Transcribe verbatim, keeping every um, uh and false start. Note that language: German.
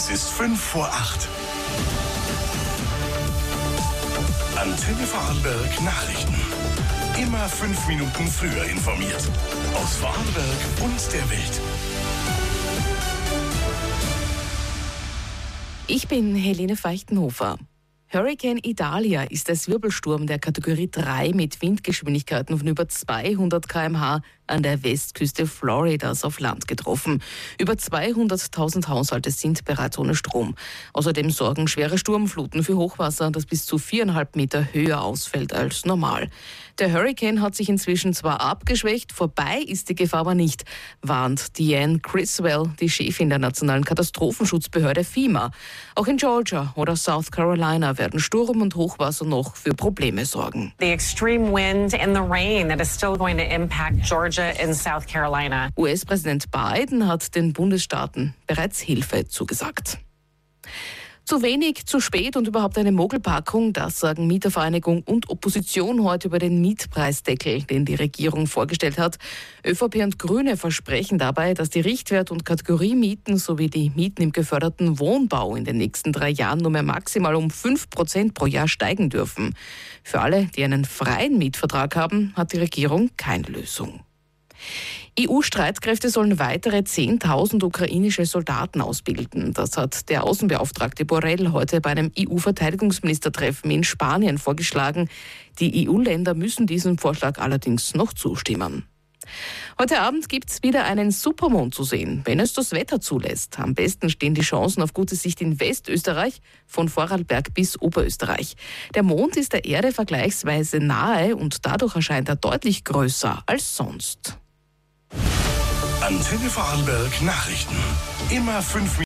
Es ist fünf vor acht. Antenne Vorarlberg Nachrichten. Immer fünf Minuten früher informiert. Aus Vorarlberg und der Welt. Ich bin Helene Feichtenhofer. Hurricane Idalia ist der Wirbelsturm der Kategorie drei mit Windgeschwindigkeiten von über zweihundert Kilometer pro Stunde an der Westküste Floridas auf Land getroffen. Über zweihunderttausend Haushalte sind bereits ohne Strom. Außerdem sorgen schwere Sturmfluten für Hochwasser, das bis zu viereinhalb Meter höher ausfällt als normal. Der Hurricane hat sich inzwischen zwar abgeschwächt, vorbei ist die Gefahr aber nicht, warnt Diane Criswell, die Chefin der nationalen Katastrophenschutzbehörde FEMA. Auch in Georgia oder South Carolina werden Sturm und Hochwasser noch für Probleme sorgen. The extreme wind and the rain that is still going to impact Georgia and South Carolina. U S-Präsident Biden hat den Bundesstaaten bereits Hilfe zugesagt. Zu wenig, zu spät und überhaupt eine Mogelpackung, das sagen Mietervereinigung und Opposition heute über den Mietpreisdeckel, den die Regierung vorgestellt hat. ÖVP und Grüne versprechen dabei, dass die Richtwert- und Kategoriemieten sowie die Mieten im geförderten Wohnbau in den nächsten drei Jahren nur mehr maximal um fünf Prozent pro Jahr steigen dürfen. Für alle, die einen freien Mietvertrag haben, hat die Regierung keine Lösung. E U-Streitkräfte sollen weitere zehntausend ukrainische Soldaten ausbilden. Das hat der Außenbeauftragte Borrell heute bei einem E U-Verteidigungsministertreffen in Spanien vorgeschlagen. Die E U-Länder müssen diesem Vorschlag allerdings noch zustimmen. Heute Abend gibt es wieder einen Supermond zu sehen, wenn es das Wetter zulässt. Am besten stehen die Chancen auf gute Sicht in Westösterreich, von Vorarlberg bis Oberösterreich. Der Mond ist der Erde vergleichsweise nahe und dadurch erscheint er deutlich größer als sonst. Antenne Vorarlberg Nachrichten. Immer fünf Minuten.